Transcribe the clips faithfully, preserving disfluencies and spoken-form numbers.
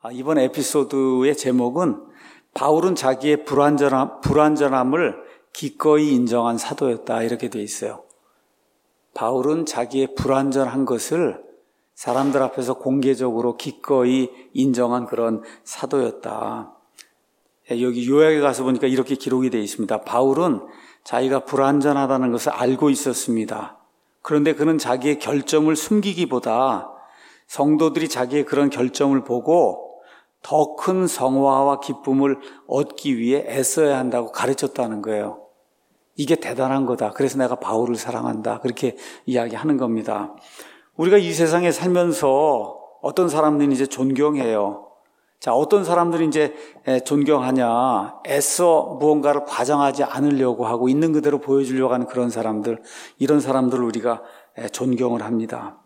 이번 에피소드의 제목은 바울은 자기의 불완전함, 불완전함을 기꺼이 인정한 사도였다, 이렇게 되어 있어요. 바울은 자기의 불완전한 것을 사람들 앞에서 공개적으로 기꺼이 인정한 그런 사도였다. 여기 요약에 가서 보니까 이렇게 기록이 되어 있습니다. 바울은 자기가 불완전하다는 것을 알고 있었습니다. 그런데 그는 자기의 결점을 숨기기보다 성도들이 자기의 그런 결점을 보고 더 큰 성화와 기쁨을 얻기 위해 애써야 한다고 가르쳤다는 거예요. 이게 대단한 거다. 그래서 내가 바울을 사랑한다. 그렇게 이야기하는 겁니다. 우리가 이 세상에 살면서 어떤 사람들은 이제 존경해요. 자, 어떤 사람들이 이제 존경하냐. 애써 무언가를 과장하지 않으려고 하고 있는 그대로 보여주려고 하는 그런 사람들, 이런 사람들을 우리가 존경을 합니다.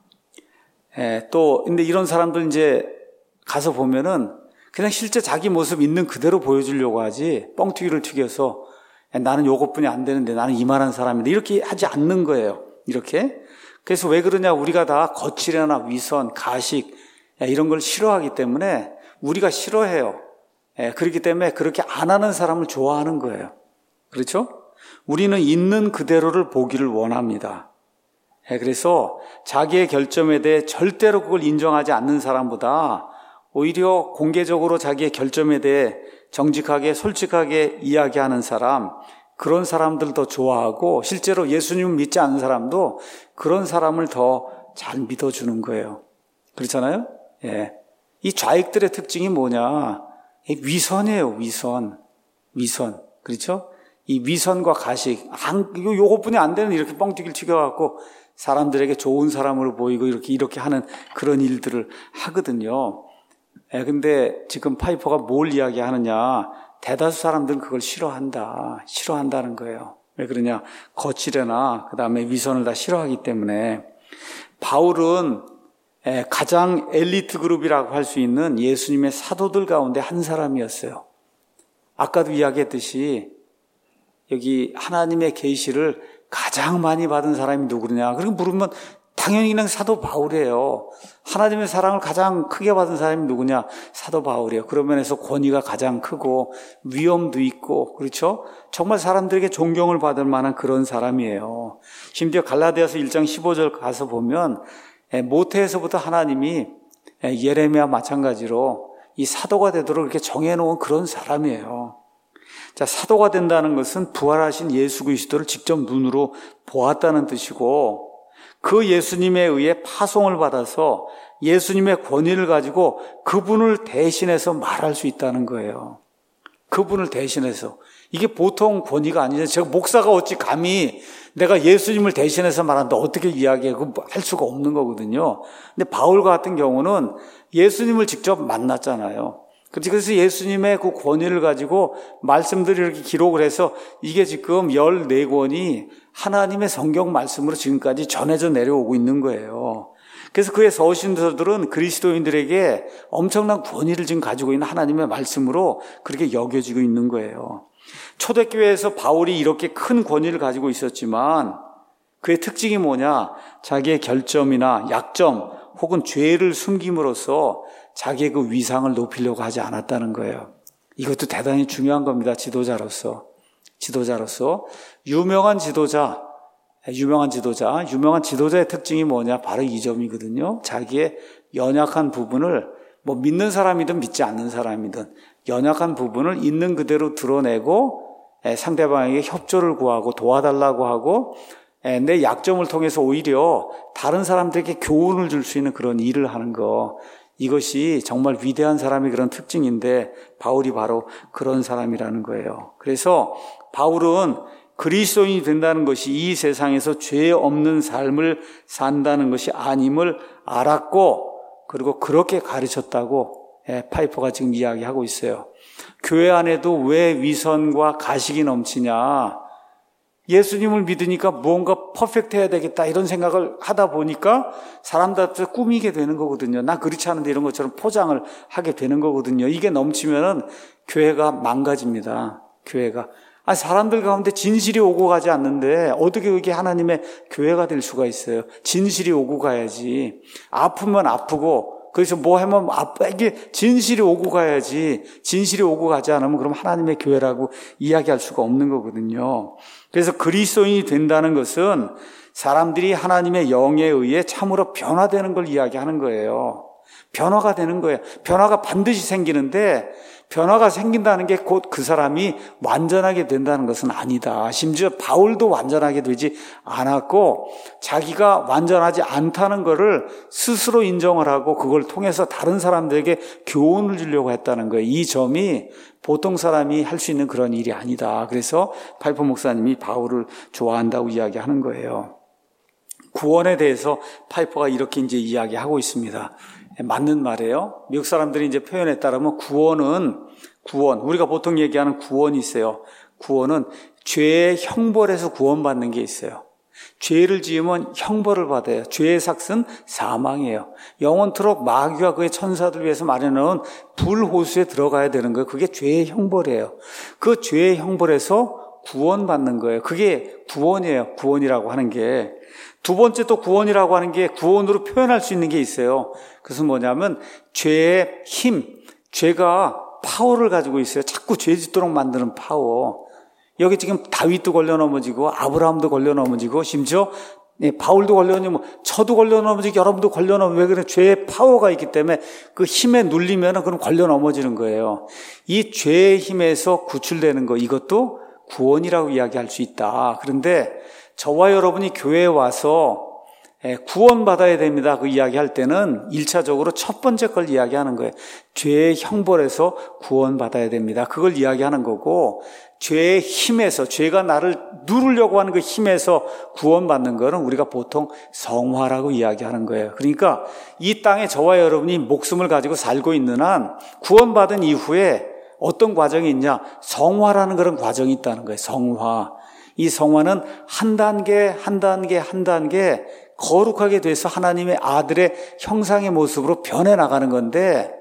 또, 근데 이런 사람들 이제 가서 보면은 그냥 실제 자기 모습 있는 그대로 보여주려고 하지, 뻥튀기를 튀겨서 나는 요것뿐이 안 되는데 나는 이만한 사람인데 이렇게 하지 않는 거예요. 이렇게. 그래서 왜 그러냐, 우리가 다 거칠거나 위선, 가식 이런 걸 싫어하기 때문에 우리가 싫어해요. 그렇기 때문에 그렇게 안 하는 사람을 좋아하는 거예요. 그렇죠? 우리는 있는 그대로를 보기를 원합니다. 그래서 자기의 결점에 대해 절대로 그걸 인정하지 않는 사람보다 오히려 공개적으로 자기의 결점에 대해 정직하게 솔직하게 이야기하는 사람, 그런 사람들 더 좋아하고, 실제로 예수님을 믿지 않는 사람도 그런 사람을 더 잘 믿어주는 거예요. 그렇잖아요? 예. 이 좌익들의 특징이 뭐냐? 위선이에요, 위선. 위선. 그렇죠? 이 위선과 가식. 안, 이거 요것뿐이 안 되는 이렇게 뻥튀기를 튀겨갖고 사람들에게 좋은 사람으로 보이고 이렇게, 이렇게 하는 그런 일들을 하거든요. 예, 근데 지금 파이퍼가 뭘 이야기하느냐? 대다수 사람들은 그걸 싫어한다. 싫어한다는 거예요. 왜 그러냐? 거칠거나 그 다음에 위선을 다 싫어하기 때문에. 바울은 가장 엘리트 그룹이라고 할 수 있는 예수님의 사도들 가운데 한 사람이었어요. 아까도 이야기했듯이 여기 하나님의 계시를 가장 많이 받은 사람이 누구냐? 그리고 물으면 당연히 그냥 사도 바울이에요. 하나님의 사랑을 가장 크게 받은 사람이 누구냐? 사도 바울이에요. 그런 면에서 권위가 가장 크고 위엄도 있고, 그렇죠? 정말 사람들에게 존경을 받을 만한 그런 사람이에요. 심지어 갈라디아서 일 장 십오 절 가서 보면 모태에서부터 하나님이 예레미야 마찬가지로 이 사도가 되도록 이렇게 정해놓은 그런 사람이에요. 자, 사도가 된다는 것은 부활하신 예수 그리스도를 직접 눈으로 보았다는 뜻이고, 그 예수님에 의해 파송을 받아서 예수님의 권위를 가지고 그분을 대신해서 말할 수 있다는 거예요. 그분을 대신해서. 이게 보통 권위가 아니죠. 제가 목사가 어찌 감히 내가 예수님을 대신해서 말한다 어떻게 이야기해? 그거 할 수가 없는 거거든요. 근데 바울 같은 경우는 예수님을 직접 만났잖아요. 그래서 예수님의 그 권위를 가지고 말씀들을 이렇게 기록을 해서 이게 지금 열네 권이 하나님의 성경 말씀으로 지금까지 전해져 내려오고 있는 거예요. 그래서 그의 서신서들은 그리스도인들에게 엄청난 권위를 지금 가지고 있는 하나님의 말씀으로 그렇게 여겨지고 있는 거예요. 초대교회에서 바울이 이렇게 큰 권위를 가지고 있었지만 그의 특징이 뭐냐? 자기의 결점이나 약점 혹은 죄를 숨김으로써 자기의 그 위상을 높이려고 하지 않았다는 거예요. 이것도 대단히 중요한 겁니다. 지도자로서. 지도자로서. 유명한 지도자, 유명한 지도자, 유명한 지도자의 특징이 뭐냐? 바로 이 점이거든요. 자기의 연약한 부분을 뭐 믿는 사람이든 믿지 않는 사람이든 연약한 부분을 있는 그대로 드러내고 상대방에게 협조를 구하고 도와달라고 하고 내 약점을 통해서 오히려 다른 사람들에게 교훈을 줄 수 있는 그런 일을 하는 거, 이것이 정말 위대한 사람의 그런 특징인데 바울이 바로 그런 사람이라는 거예요. 그래서 바울은 그리스도인이 된다는 것이 이 세상에서 죄 없는 삶을 산다는 것이 아님을 알았고, 그리고 그렇게 가르쳤다고 파이퍼가 지금 이야기하고 있어요. 교회 안에도 왜 위선과 가식이 넘치냐? 예수님을 믿으니까 무언가 퍼펙트해야 되겠다 이런 생각을 하다 보니까 사람들 앞에서 꾸미게 되는 거거든요. 나 그렇지 않은데 이런 것처럼 포장을 하게 되는 거거든요. 이게 넘치면은 교회가 망가집니다. 교회가. 아, 사람들 가운데 진실이 오고 가지 않는데 어떻게 이게 하나님의 교회가 될 수가 있어요? 진실이 오고 가야지. 아프면 아프고 그래서 뭐 하면 아빠 이게 진실이 오고 가야지. 진실이 오고 가지 않으면 그럼 하나님의 교회라고 이야기할 수가 없는 거거든요. 그래서 그리스도인이 된다는 것은 사람들이 하나님의 영에 의해 참으로 변화되는 걸 이야기하는 거예요. 변화가 되는 거예요. 변화가 반드시 생기는데 변화가 생긴다는 게 곧 그 사람이 완전하게 된다는 것은 아니다. 심지어 바울도 완전하게 되지 않았고 자기가 완전하지 않다는 것을 스스로 인정을 하고 그걸 통해서 다른 사람들에게 교훈을 주려고 했다는 거예요. 이 점이 보통 사람이 할 수 있는 그런 일이 아니다. 그래서 파이퍼 목사님이 바울을 좋아한다고 이야기하는 거예요. 구원에 대해서 파이퍼가 이렇게 이제 이야기하고 있습니다. 맞는 말이에요. 미국 사람들이 이제 표현에 따르면 구원은 구원, 우리가 보통 얘기하는 구원이 있어요. 구원은 죄의 형벌에서 구원받는 게 있어요. 죄를 지으면 형벌을 받아요. 죄의 삭은 사망이에요. 영원토록 마귀와 그의 천사들 위해서 마련해놓은 불호수에 들어가야 되는 거예요. 그게 죄의 형벌이에요. 그 죄의 형벌에서 구원받는 거예요. 그게 구원이에요. 구원이라고 하는 게. 두 번째 또 구원이라고 하는 게 구원으로 표현할 수 있는 게 있어요. 그것은 뭐냐면 죄의 힘, 죄가 파워를 가지고 있어요. 자꾸 죄 짓도록 만드는 파워. 여기 지금 다윗도 걸려 넘어지고 아브라함도 걸려 넘어지고 심지어 네, 바울도 걸려 넘어지고 저도 걸려 넘어지고 여러분도 걸려 넘어지고 왜 그래? 죄의 파워가 있기 때문에 그 힘에 눌리면 그럼 걸려 넘어지는 거예요. 이 죄의 힘에서 구출되는 거 이것도 구원이라고 이야기할 수 있다. 그런데 저와 여러분이 교회에 와서 구원받아야 됩니다. 그 이야기할 때는 일차적으로 첫 번째 걸 이야기하는 거예요. 죄의 형벌에서 구원받아야 됩니다. 그걸 이야기하는 거고 죄의 힘에서 죄가 나를 누르려고 하는 그 힘에서 구원받는 거는 우리가 보통 성화라고 이야기하는 거예요. 그러니까 이 땅에 저와 여러분이 목숨을 가지고 살고 있는 한 구원받은 이후에 어떤 과정이 있냐? 성화라는 그런 과정이 있다는 거예요. 성화. 이 성화는 한 단계 한 단계 한 단계 거룩하게 돼서 하나님의 아들의 형상의 모습으로 변해나가는 건데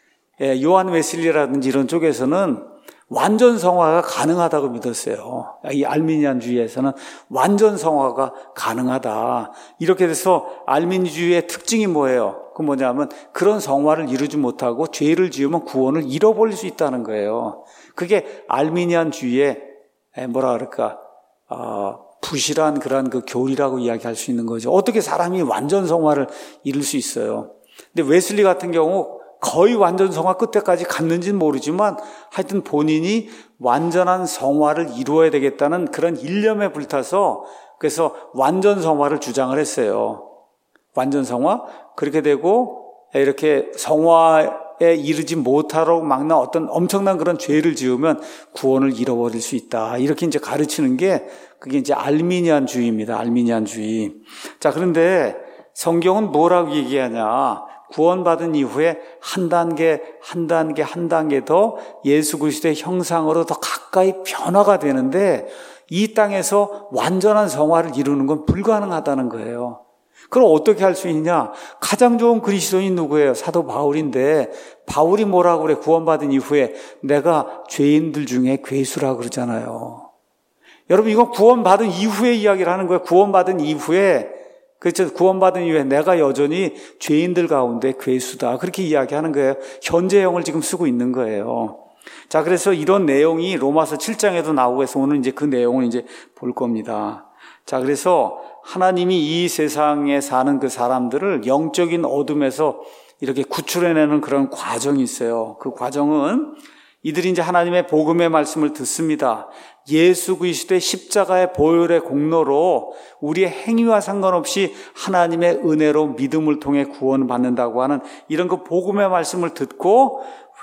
요한 웨슬리라든지 이런 쪽에서는 완전 성화가 가능하다고 믿었어요. 이 알미니안주의에서는 완전 성화가 가능하다. 이렇게 돼서 알미니주의의 특징이 뭐예요? 그 뭐냐면 그런 성화를 이루지 못하고 죄를 지으면 구원을 잃어버릴 수 있다는 거예요. 그게 알미니안주의의 뭐라 그럴까 어, 부실한 그런 그 교리라고 이야기할 수 있는 거죠. 어떻게 사람이 완전 성화를 이룰 수 있어요? 근데 웨슬리 같은 경우 거의 완전 성화 끝에까지 갔는지는 모르지만 하여튼 본인이 완전한 성화를 이루어야 되겠다는 그런 일념에 불타서 그래서 완전 성화를 주장을 했어요. 완전 성화? 그렇게 되고 이렇게 성화에 이르지 못하도록 막는 어떤 엄청난 그런 죄를 지으면 구원을 잃어버릴 수 있다. 이렇게 이제 가르치는 게 그게 이제 알미니안주의입니다. 알미니안주의. 자, 그런데 성경은 뭐라고 얘기하냐? 구원받은 이후에 한 단계, 한 단계, 한 단계 더 예수 그리스도의 형상으로 더 가까이 변화가 되는데 이 땅에서 완전한 성화를 이루는 건 불가능하다는 거예요. 그럼 어떻게 할 수 있냐? 가장 좋은 그리스도인 누구예요? 사도 바울인데 바울이 뭐라고 그래? 구원받은 이후에 내가 죄인들 중에 괴수라고 그러잖아요. 여러분 이건 구원받은 이후에 이야기를 하는 거예요. 구원받은 이후에 그렇죠. 구원받은 이후에 내가 여전히 죄인들 가운데 괴수다. 그렇게 이야기하는 거예요. 현재형을 지금 쓰고 있는 거예요. 자, 그래서 이런 내용이 로마서 칠 장에도 나오고 해서 오늘 이제 그 내용을 이제 볼 겁니다. 자, 그래서 하나님이 이 세상에 사는 그 사람들을 영적인 어둠에서 이렇게 구출해내는 그런 과정이 있어요. 그 과정은 이들이 이제 하나님의 복음의 말씀을 듣습니다. 예수 그리스도의 십자가의 보혈의 공로로 우리의 행위와 상관없이 하나님의 은혜로 믿음을 통해 구원받는다고 하는 이런 그 복음의 말씀을 듣고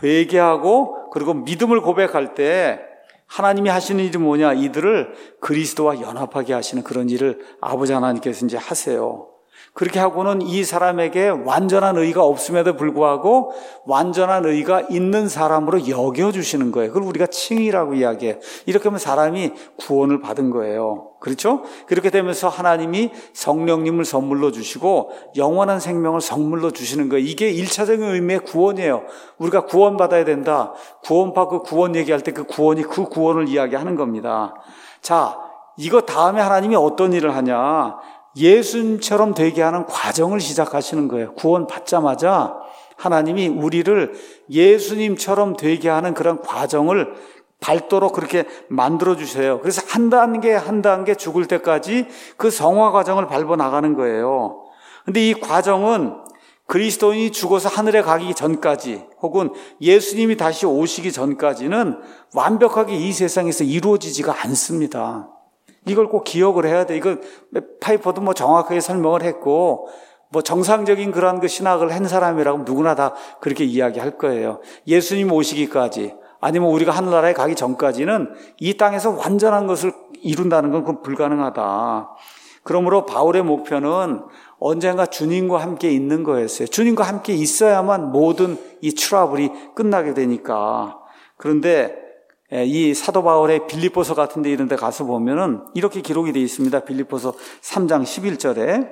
회개하고 그리고 믿음을 고백할 때 하나님이 하시는 일이 뭐냐? 이들을 그리스도와 연합하게 하시는 그런 일을 아버지 하나님께서 이제 하세요. 그렇게 하고는 이 사람에게 완전한 의가 없음에도 불구하고 완전한 의가 있는 사람으로 여겨주시는 거예요. 그걸 우리가 칭의라고 이야기해요. 이렇게 하면 사람이 구원을 받은 거예요. 그렇죠? 그렇게 되면서 하나님이 성령님을 선물로 주시고 영원한 생명을 선물로 주시는 거예요. 이게 일차적인 의미의 구원이에요. 우리가 구원받아야 된다. 구원받고 구원 얘기할 때 그 구원이 그 구원을 이야기하는 겁니다. 자, 이거 다음에 하나님이 어떤 일을 하냐? 예수님처럼 되게 하는 과정을 시작하시는 거예요. 구원 받자마자 하나님이 우리를 예수님처럼 되게 하는 그런 과정을 밟도록 그렇게 만들어주세요. 그래서 한 단계 한 단계 죽을 때까지 그 성화 과정을 밟아 나가는 거예요. 근데 이 과정은 그리스도인이 죽어서 하늘에 가기 전까지 혹은 예수님이 다시 오시기 전까지는 완벽하게 이 세상에서 이루어지지가 않습니다. 이걸 꼭 기억을 해야 돼. 이걸 파이퍼도 뭐 정확하게 설명을 했고, 뭐 정상적인 그런 그 신학을 한 사람이라고 누구나 다 그렇게 이야기할 거예요. 예수님 오시기까지 아니면 우리가 하늘나라에 가기 전까지는 이 땅에서 완전한 것을 이룬다는 건 그건 불가능하다. 그러므로 바울의 목표는 언젠가 주님과 함께 있는 거였어요. 주님과 함께 있어야만 모든 이 트러블이 끝나게 되니까. 그런데 이 사도 바울의 빌립보서 같은 데 이런 데 가서 보면은 이렇게 기록이 되어 있습니다. 빌립보서 삼 장 십일 절에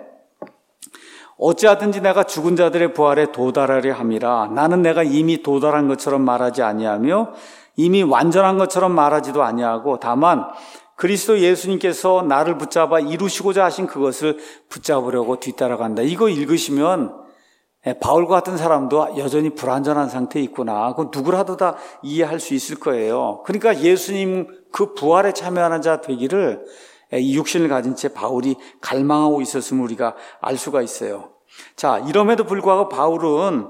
어찌하든지 내가 죽은 자들의 부활에 도달하려 함이라. 나는 내가 이미 도달한 것처럼 말하지 아니하며 이미 완전한 것처럼 말하지도 아니하고 다만 그리스도 예수님께서 나를 붙잡아 이루시고자 하신 그것을 붙잡으려고 뒤따라간다. 이거 읽으시면 바울과 같은 사람도 여전히 불완전한 상태에 있구나. 그건 누구라도 다 이해할 수 있을 거예요. 그러니까 예수님 그 부활에 참여하는 자 되기를 이 육신을 가진 채 바울이 갈망하고 있었음을 우리가 알 수가 있어요. 자, 이럼에도 불구하고 바울은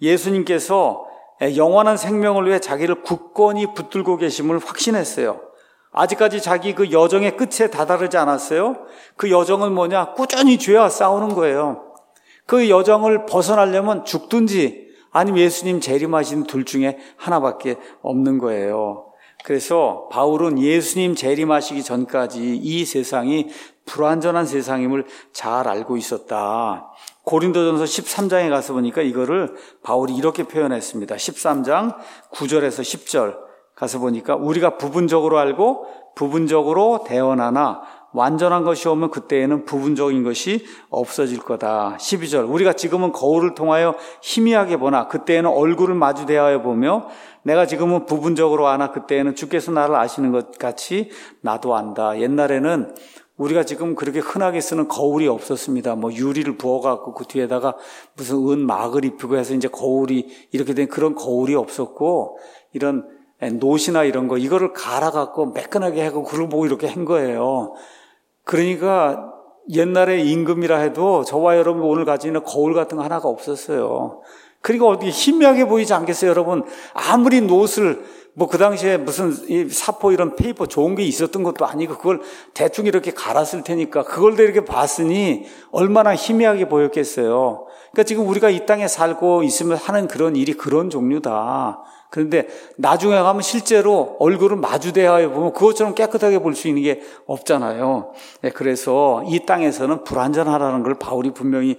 예수님께서 영원한 생명을 위해 자기를 굳건히 붙들고 계심을 확신했어요. 아직까지 자기 그 여정의 끝에 다다르지 않았어요. 그 여정은 뭐냐? 꾸준히 죄와 싸우는 거예요. 그 여정을 벗어나려면 죽든지 아니면 예수님 재림하신 둘 중에 하나밖에 없는 거예요. 그래서 바울은 예수님 재림하시기 전까지 이 세상이 불완전한 세상임을 잘 알고 있었다. 고린도전서 십삼 장에 가서 보니까 이거를 바울이 이렇게 표현했습니다. 십삼 장 구 절에서 십 절 가서 보니까 우리가 부분적으로 알고 부분적으로 대언하나 완전한 것이 오면 그때에는 부분적인 것이 없어질 거다. 십이 절 우리가 지금은 거울을 통하여 희미하게 보나 그때에는 얼굴을 마주 대하여 보며 내가 지금은 부분적으로 아나 그때에는 주께서 나를 아시는 것 같이 나도 안다. 옛날에는 우리가 지금 그렇게 흔하게 쓰는 거울이 없었습니다. 뭐 유리를 부어갖고 그 뒤에다가 무슨 은 막을 입히고 해서 이제 거울이 이렇게 된 그런 거울이 없었고 이런 노시나 이런 거 이거를 갈아갖고 매끈하게 하고 그걸 보고 이렇게 한 거예요. 그러니까 옛날에 임금이라 해도 저와 여러분 오늘 가지고 있는 거울 같은 거 하나가 없었어요. 그러니까 어떻게 희미하게 보이지 않겠어요, 여러분? 아무리 노슬 뭐 그 당시에 무슨 이 사포 이런 페이퍼 좋은 게 있었던 것도 아니고 그걸 대충 이렇게 갈았을 테니까 그걸 다 이렇게 봤으니 얼마나 희미하게 보였겠어요. 그러니까 지금 우리가 이 땅에 살고 있으면 하는 그런 일이 그런 종류다. 그런데 나중에 가면 실제로 얼굴을 마주 대하여 보면 그것처럼 깨끗하게 볼 수 있는 게 없잖아요. 네, 그래서 이 땅에서는 불완전하라는 걸 바울이 분명히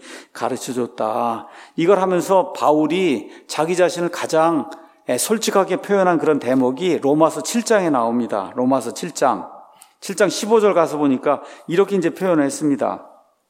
가르쳐줬다. 이걸 하면서 바울이 자기 자신을 가장 솔직하게 표현한 그런 대목이 로마서 칠 장에 나옵니다. 로마서 칠 장. 칠 장 십오 절 가서 보니까 이렇게 이제 표현을 했습니다.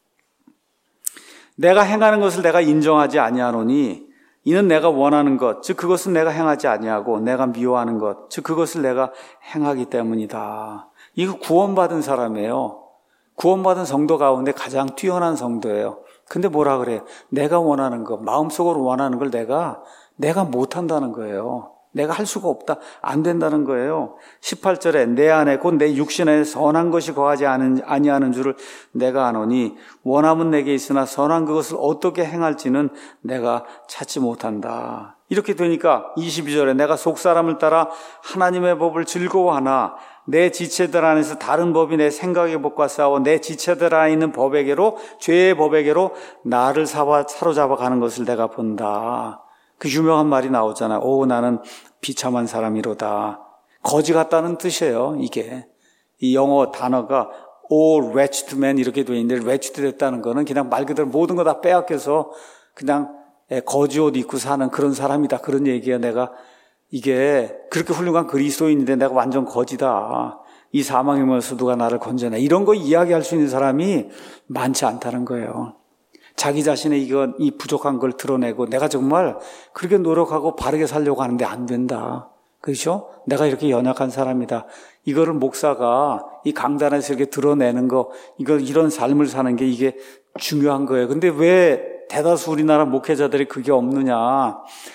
내가 행하는 것을 내가 인정하지 아니하노니 이는 내가 원하는 것, 즉 그것은 내가 행하지 아니하고 내가 미워하는 것, 즉 그것을 내가 행하기 때문이다. 이거 구원받은 사람이에요. 구원받은 성도 가운데 가장 뛰어난 성도예요. 근데 뭐라 그래요? 내가 원하는 것, 마음속으로 원하는 걸 내가 내가 못한다는 거예요. 내가 할 수가 없다. 안 된다는 거예요. 십팔 절에 내 안에 곧 내 육신 안에 선한 것이 거하지 아니하는 줄을 내가 아노니 원함은 내게 있으나 선한 그것을 어떻게 행할지는 내가 찾지 못한다. 이렇게 되니까 이십이 절에 내가 속사람을 따라 하나님의 법을 즐거워하나 내 지체들 안에서 다른 법이 내 생각의 법과 싸워 내 지체들 안에 있는 법에게로 죄의 법에게로 나를 사로잡아 가는 것을 내가 본다. 그 유명한 말이 나오잖아요. 오, 나는 비참한 사람이로다. 거지 같다는 뜻이에요, 이게. 이 영어 단어가 all wretched man 이렇게 돼 있는데 wretched 됐다는 거는 그냥 말 그대로 모든 거 다 빼앗겨서 그냥 거지 옷 입고 사는 그런 사람이다. 그런 얘기야. 내가 이게 그렇게 훌륭한 그리스도인인데 내가 완전 거지다. 이 사망의 몸에서 누가 나를 건져내. 이런 거 이야기할 수 있는 사람이 많지 않다는 거예요. 자기 자신의 이거, 이 부족한 걸 드러내고 내가 정말 그렇게 노력하고 바르게 살려고 하는데 안 된다. 그렇죠? 내가 이렇게 연약한 사람이다. 이거를 목사가 이 강단에서 이렇게 드러내는 거, 이거 이런 삶을 사는 게 이게 중요한 거예요. 근데 왜 대다수 우리나라 목회자들이 그게 없느냐.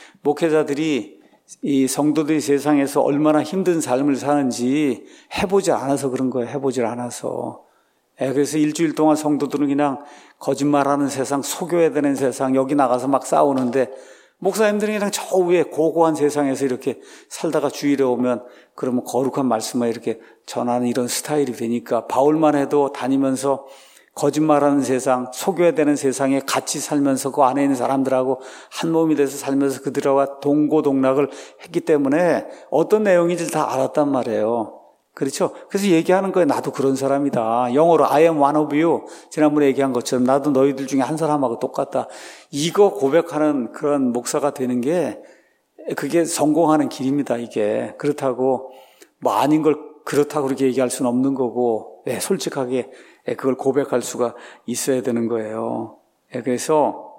목회자들이 이 성도들이 세상에서 얼마나 힘든 삶을 사는지 해보지 않아서 그런 거예요. 해보질 않아서. 예, 그래서 일주일 동안 성도들은 그냥 거짓말하는 세상, 속여야 되는 세상, 여기 나가서 막 싸우는데 목사님들이 그냥 저 위에 고고한 세상에서 이렇게 살다가 주일에 오면 그러면 거룩한 말씀만 이렇게 전하는 이런 스타일이 되니까 바울만 해도 다니면서 거짓말하는 세상, 속여야 되는 세상에 같이 살면서 그 안에 있는 사람들하고 한 몸이 돼서 살면서 그들과 동고동락을 했기 때문에 어떤 내용인지 다 알았단 말이에요. 그렇죠? 그래서 얘기하는 거예요. 나도 그런 사람이다. 영어로 I am one of you. 지난번에 얘기한 것처럼 나도 너희들 중에 한 사람하고 똑같다. 이거 고백하는 그런 목사가 되는 게 그게 성공하는 길입니다. 이게. 그렇다고 뭐 아닌 걸 그렇다고 그렇게 얘기할 수는 없는 거고 네, 솔직하게 그걸 고백할 수가 있어야 되는 거예요. 그래서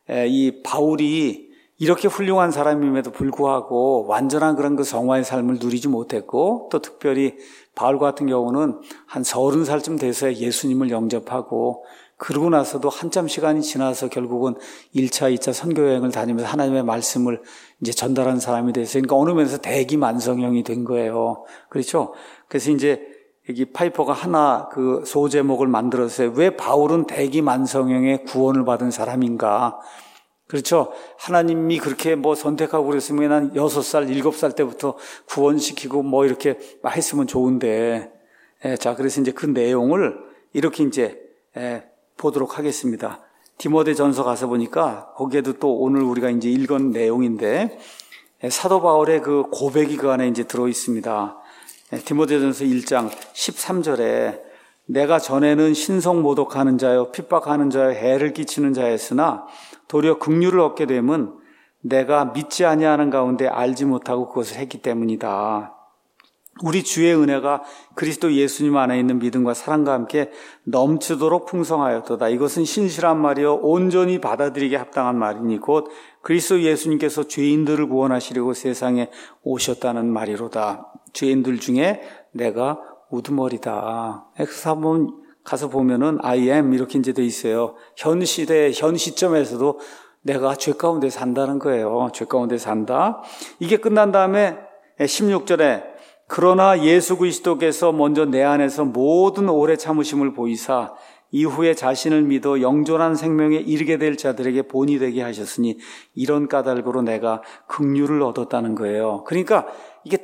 이 바울이 이렇게 훌륭한 사람임에도 불구하고 완전한 그런 그 성화의 삶을 누리지 못했고 또 특별히 바울 같은 경우는 한 서른 살쯤 돼서야 예수님을 영접하고 그러고 나서도 한참 시간이 지나서 결국은 일 차, 이 차 선교여행을 다니면서 하나님의 말씀을 이제 전달하는 사람이 됐어요. 그러니까 어느 면에서 대기만성형이 된 거예요. 그렇죠? 그래서 이제 여기 파이퍼가 하나 그 소제목을 만들었어요. 왜 바울은 대기만성형의 구원을 받은 사람인가? 그렇죠. 하나님이 그렇게 뭐 선택하고 그랬으면 한 여섯 살, 일곱 살 때부터 구원시키고 뭐 이렇게 했으면 좋은데. 예, 자, 그래서 이제 그 내용을 이렇게 이제, 예, 보도록 하겠습니다. 디모데전서 가서 보니까 거기에도 또 오늘 우리가 이제 읽은 내용인데, 예, 사도 바울의 그 고백이 그 안에 이제 들어 있습니다. 예, 디모데전서 일 장 십삼 절에 내가 전에는 신성모독하는 자요, 핍박하는 자요, 해를 끼치는 자였으나 도리어 긍휼을 얻게 되면 내가 믿지 아니하는 가운데 알지 못하고 그것을 했기 때문이다. 우리 주의 은혜가 그리스도 예수님 안에 있는 믿음과 사랑과 함께 넘치도록 풍성하였도다. 이것은 신실한 말이요 온전히 받아들이게 합당한 말이니 곧 그리스도 예수님께서 죄인들을 구원하시려고 세상에 오셨다는 말이로다. 죄인들 중에 내가 우두머리다. 그래서 한번 가서 보면은 I am 이렇게 이제 돼 있어요. 현 시대, 현 시점에서도 내가 죄 가운데 산다는 거예요. 죄 가운데 산다. 이게 끝난 다음에 십육 절에 그러나 예수 그리스도께서 먼저 내 안에서 모든 오래 참으심을 보이사 이후에 자신을 믿어 영존한 생명에 이르게 될 자들에게 본이 되게 하셨으니 이런 까닭으로 내가 긍휼을 얻었다는 거예요. 그러니까 이게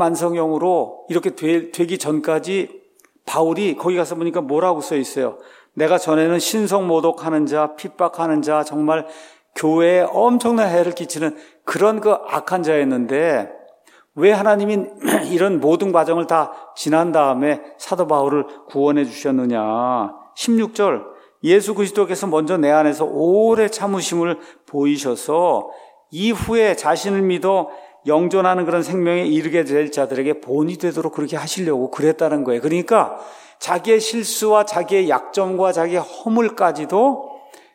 대기만성형으로 이렇게 되, 되기 전까지 바울이 거기 가서 보니까 뭐라고 써 있어요? 내가 전에는 신성모독하는 자, 핍박하는 자, 정말 교회에 엄청난 해를 끼치는 그런 그 악한 자였는데 왜 하나님이 이런 모든 과정을 다 지난 다음에 사도 바울을 구원해 주셨느냐? 십육 절 예수 그리스도께서 먼저 내 안에서 오래 참으심을 보이셔서 이후에 자신을 믿어 영존하는 그런 생명에 이르게 될 자들에게 본이 되도록 그렇게 하시려고 그랬다는 거예요. 그러니까 자기의 실수와 자기의 약점과 자기의 허물까지도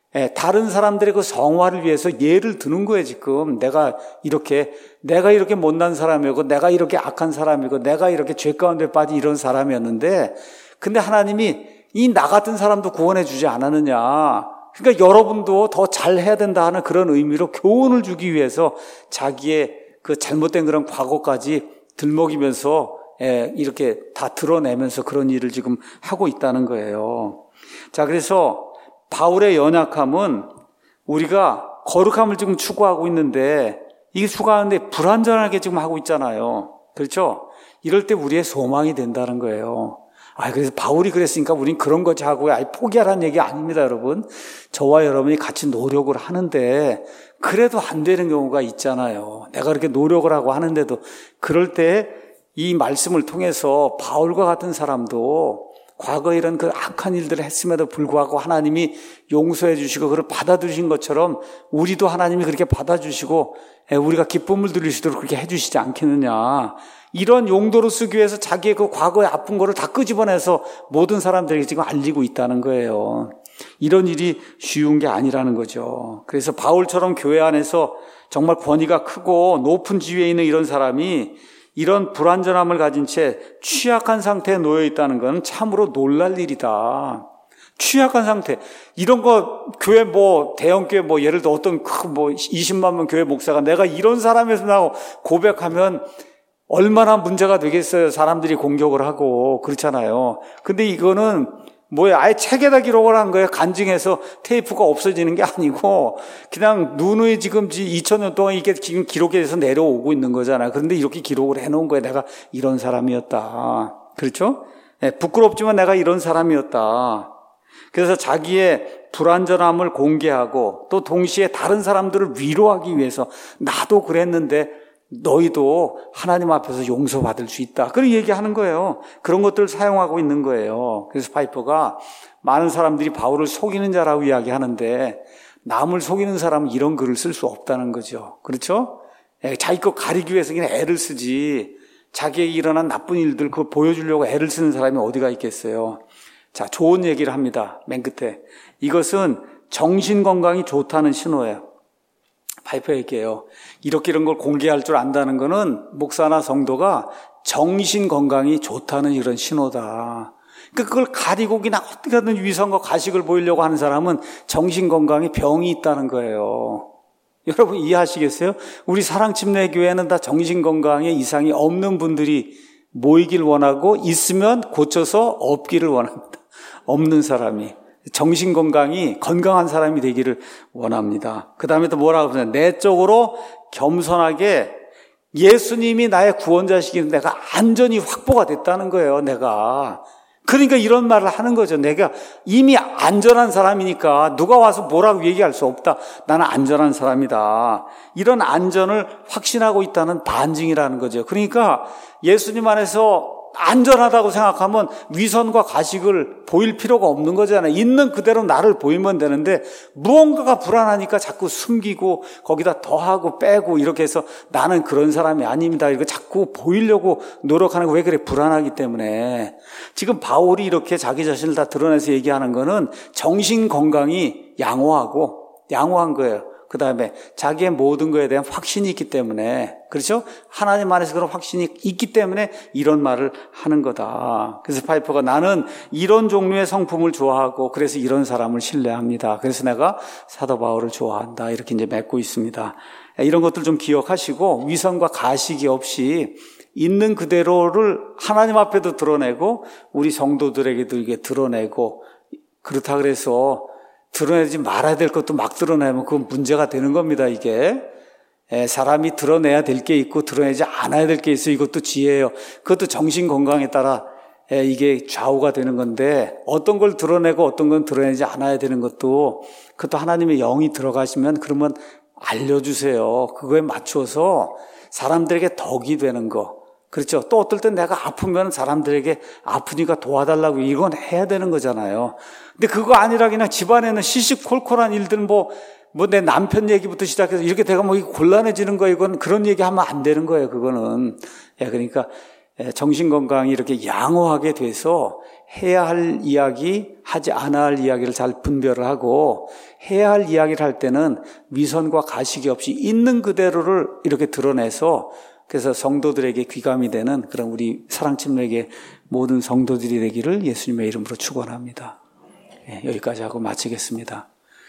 다른 사람들의 그 성화를 위해서 예를 드는 거예요. 지금 내가 이렇게 내가 이렇게 못난 사람이고 내가 이렇게 악한 사람이고 내가 이렇게 죄 가운데 빠진 이런 사람이었는데 근데 하나님이 이 나 같은 사람도 구원해 주지 않았느냐. 그러니까 여러분도 더 잘해야 된다 하는 그런 의미로 교훈을 주기 위해서 자기의 그 잘못된 그런 과거까지 들먹이면서 이렇게 다 드러내면서 그런 일을 지금 하고 있다는 거예요. 자, 그래서 바울의 연약함은 우리가 거룩함을 지금 추구하고 있는데 이게 추구하는데 불완전하게 지금 하고 있잖아요. 그렇죠? 이럴 때 우리의 소망이 된다는 거예요. 아, 그래서 바울이 그랬으니까 우린 그런 거지 하고 아예 포기하라는 얘기 아닙니다, 여러분. 저와 여러분이 같이 노력을 하는데 그래도 안 되는 경우가 있잖아요. 내가 그렇게 노력을 하고 하는데도 그럴 때 이 말씀을 통해서 바울과 같은 사람도 과거에 이런 그 악한 일들을 했음에도 불구하고 하나님이 용서해 주시고 그걸 받아주신 것처럼 우리도 하나님이 그렇게 받아주시고 우리가 기쁨을 누릴 수 있도록 그렇게 해주시지 않겠느냐. 이런 용도로 쓰기 위해서 자기의 그 과거의 아픈 거를 다 끄집어내서 모든 사람들에게 지금 알리고 있다는 거예요. 이런 일이 쉬운 게 아니라는 거죠. 그래서 바울처럼 교회 안에서 정말 권위가 크고 높은 지위에 있는 이런 사람이 이런 불완전함을 가진 채 취약한 상태에 놓여 있다는 건 참으로 놀랄 일이다. 취약한 상태. 이런 거, 교회 뭐, 대형교회 뭐, 예를 들어 어떤 큰 뭐, 이십만 명 교회 목사가 내가 이런 사람에서 나고 고백하면 얼마나 문제가 되겠어요. 사람들이 공격을 하고. 그렇잖아요. 근데 이거는 뭐야, 아예 책에다 기록을 한 거예요. 간증해서 테이프가 없어지는 게 아니고, 그냥 누누이 지금 이천 년 동안 이게 지금 기록해서 내려오고 있는 거잖아요. 그런데 이렇게 기록을 해놓은 거예요. 내가 이런 사람이었다. 그렇죠? 네, 부끄럽지만 내가 이런 사람이었다. 그래서 자기의 불완전함을 공개하고 또 동시에 다른 사람들을 위로하기 위해서 나도 그랬는데 너희도 하나님 앞에서 용서받을 수 있다. 그런 얘기하는 거예요. 그런 것들을 사용하고 있는 거예요. 그래서 파이퍼가 많은 사람들이 바울을 속이는 자라고 이야기하는데 남을 속이는 사람은 이런 글을 쓸 수 없다는 거죠. 그렇죠? 자기 거 가리기 위해서 그냥 애를 쓰지 자기에게 일어난 나쁜 일들 그거 보여주려고 애를 쓰는 사람이 어디가 있겠어요. 자, 좋은 얘기를 합니다. 맨 끝에. 이것은 정신건강이 좋다는 신호예요. 파이퍼 얘기해요. 이렇게 이런 걸 공개할 줄 안다는 거는 목사나 성도가 정신건강이 좋다는 이런 신호다. 그러니까 그걸 가리고 그냥 어떻게든 위선과 가식을 보이려고 하는 사람은 정신건강에 병이 있다는 거예요. 여러분 이해하시겠어요? 우리 사랑침례교회는 다 정신건강에 이상이 없는 분들이 모이길 원하고 있으면 고쳐서 없기를 원합니다. 없는 사람이. 정신건강이 건강한 사람이 되기를 원합니다. 그 다음에 또 뭐라고 하냐면 내적으로 겸손하게 예수님이 나의 구원자시기에 내가 안전이 확보가 됐다는 거예요. 내가. 그러니까 이런 말을 하는 거죠. 내가 이미 안전한 사람이니까 누가 와서 뭐라고 얘기할 수 없다. 나는 안전한 사람이다. 이런 안전을 확신하고 있다는 반증이라는 거죠. 그러니까 예수님 안에서 안전하다고 생각하면 위선과 가식을 보일 필요가 없는 거잖아요. 있는 그대로 나를 보이면 되는데 무언가가 불안하니까 자꾸 숨기고 거기다 더하고 빼고 이렇게 해서 나는 그런 사람이 아닙니다. 이거 자꾸 보이려고 노력하는 거 왜 그래? 불안하기 때문에. 지금 바울이 이렇게 자기 자신을 다 드러내서 얘기하는 거는 정신 건강이 양호하고 양호한 거예요. 그 다음에 자기의 모든 것에 대한 확신이 있기 때문에, 그렇죠? 하나님 안에서 그런 확신이 있기 때문에 이런 말을 하는 거다. 그래서 파이퍼가 나는 이런 종류의 성품을 좋아하고 그래서 이런 사람을 신뢰합니다. 그래서 내가 사도 바울을 좋아한다. 이렇게 이제 맺고 있습니다. 이런 것들 좀 기억하시고 위선과 가식이 없이 있는 그대로를 하나님 앞에도 드러내고 우리 성도들에게도 이게 드러내고 그렇다 그래서 드러내지 말아야 될 것도 막 드러내면 그건 문제가 되는 겁니다, 이게. 예, 사람이 드러내야 될 게 있고 드러내지 않아야 될 게 있어요. 이것도 지혜예요. 그것도 정신 건강에 따라 예, 이게 좌우가 되는 건데 어떤 걸 드러내고 어떤 건 드러내지 않아야 되는 것도 그것도 하나님의 영이 들어가시면 그러면 알려주세요. 그거에 맞춰서 사람들에게 덕이 되는 거. 그렇죠. 또 어떨 땐 내가 아프면 사람들에게 아프니까 도와달라고 이건 해야 되는 거잖아요. 근데 그거 아니라 그냥 집안에는 시시콜콜한 일들 뭐, 뭐 내 남편 얘기부터 시작해서 이렇게 되가 뭐 곤란해지는 거 이건 그런 얘기 하면 안 되는 거예요. 그거는. 예, 그러니까 정신건강이 이렇게 양호하게 돼서 해야 할 이야기, 하지 않아야 할 이야기를 잘 분별을 하고 해야 할 이야기를 할 때는 위선과 가식이 없이 있는 그대로를 이렇게 드러내서 그래서 성도들에게 귀감이 되는 그런 우리 사랑침례계 모든 성도들이 되기를 예수님의 이름으로 축원합니다. 예, 여기까지 하고 마치겠습니다.